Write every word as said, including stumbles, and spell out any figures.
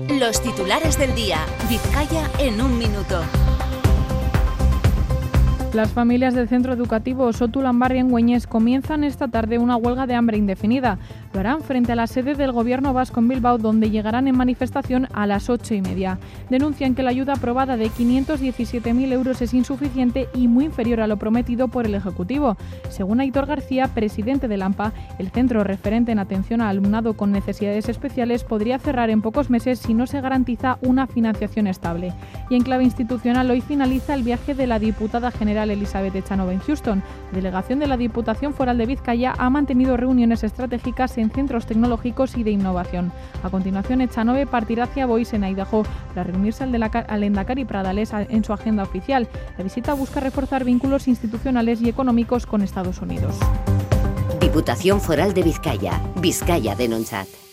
Los titulares del día. Vizcaya en un minuto. Las familias del centro educativo Soto Lambarri en Güeñes comienzan esta tarde una huelga de hambre indefinida. Lo harán frente a la sede del gobierno vasco en Bilbao, donde llegarán en manifestación a las ocho y media. Denuncian que la ayuda aprobada de quinientos diecisiete mil euros es insuficiente y muy inferior a lo prometido por el Ejecutivo. Según Aitor García, presidente del AMPA, el centro referente en atención al alumnado con necesidades especiales podría cerrar en pocos meses si no se garantiza una financiación estable. Y en clave institucional, hoy finaliza el viaje de la diputada general Elizabeth Echanove en Houston. La delegación de la Diputación Foral de Vizcaya ha mantenido reuniones estratégicas en centros tecnológicos y de innovación. A continuación, Echanove partirá hacia Boise, en Idaho, para reunirse al, al Lehendakari Pradales en su agenda oficial. La visita busca reforzar vínculos institucionales y económicos con Estados Unidos. Diputación Foral de Vizcaya, Vizcaya Denontzat.